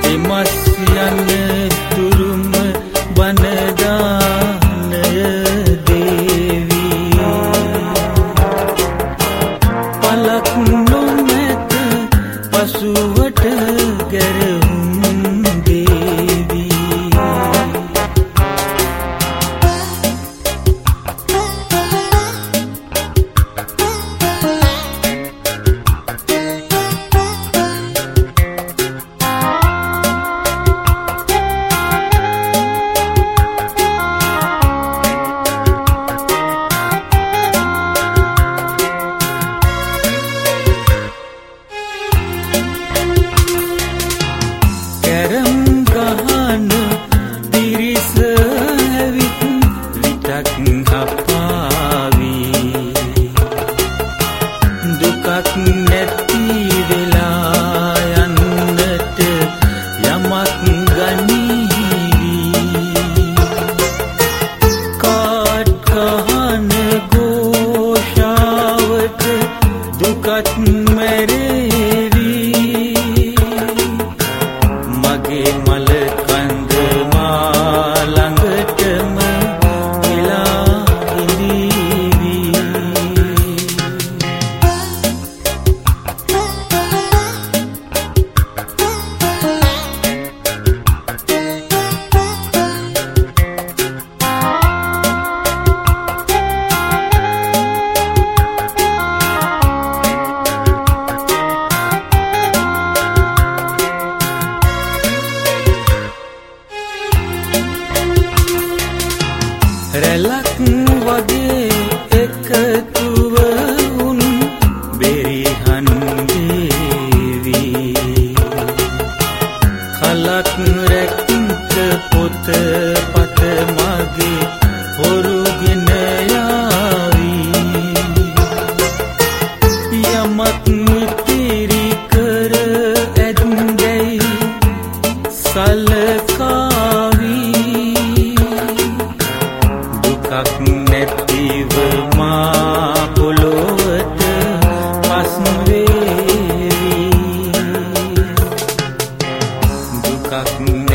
එමස් යන තුරුම බනදානය දේවී පලක් නොමැත පසුවට ගැරහුම් දේවී කැරම් ගහන තිරිස ඇවිත් විටක් හපාවී දුකක් නැති වෙලා යන්නට යමක් ගනීවී කාඩ් ගහන ഘോഷාවට දුකත් මැරේවී මගේ මල කඳ මා ළඟටම වෙලා ඉඳීවී රැලක් වගේ එකතුව වුන් බෙරිහන් දේවී කලක් රැක්ක පොත පත මගේ හොරුගෙන යාවී යමක් පිරිකර ඇත්දැයි සලකාවී දුකක් නැතිව මා පොළොවට පස් වේවි දුකක්